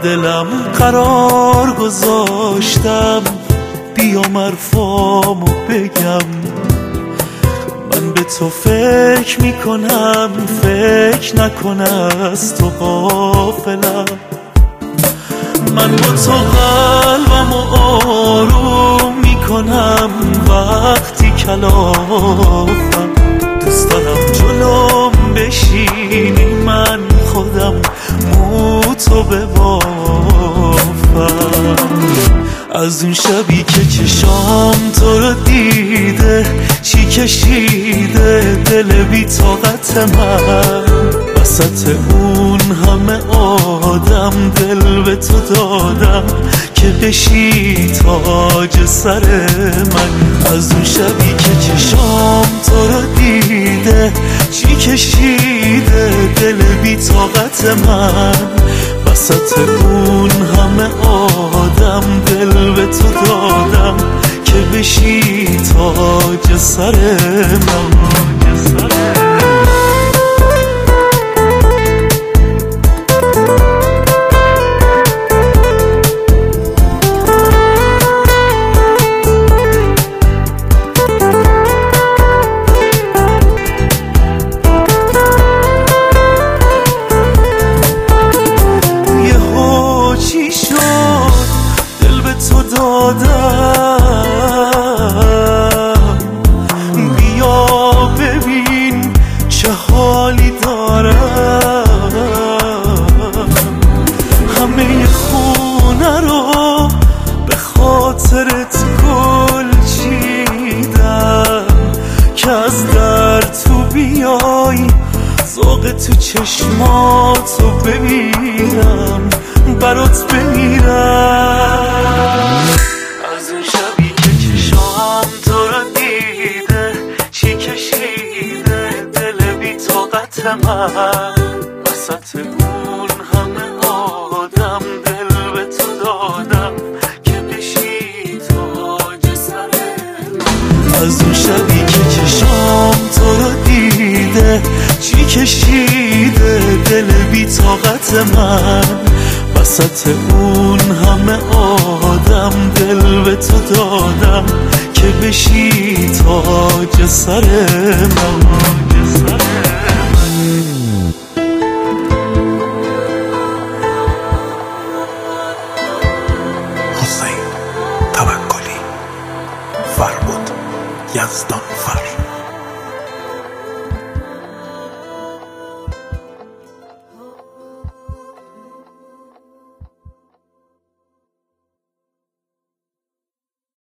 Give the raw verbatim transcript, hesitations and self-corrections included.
دلم قرار گذاشتم بیام حرفامو بگم. من به تو فکر میکنم، فکر نکن از تو غافلم. من با تو قلبمو آروم میکنم وقتی کلافم. دوست دارم جلوم بشینی من خودم مو تو ببافم. از اون شبی که چشام تو رو دیده چی کشیده دل بی طاقت من. وسط اون همه آدم دل به تو دادم که بشی تاج سر من. از اون شبی که چشام تو رو دیده چی کشیده دل بی طاقت من. وسط اون همه آدم دل به تو دادم که بشی تاج سر من. بیا ببین چه حالی دارم. همه خونه رو به خاطرت گل چیدم که از در تو بیای ذوق تو چشماتو ببینم برات بمیرم. از اون شبی که چشام تو رو دیده چی کشیده دل بی طاقت من. وسط اون همه آدم دل به تو دادم که بشی تاج سر من. از اون شبی که چشام تو رو دیده چی کشیده دل بی طاقت من. وسط اون همه آدم دل به تو دادم که بشی تاج سر من. حسین توکلی، فربود یزدان فر.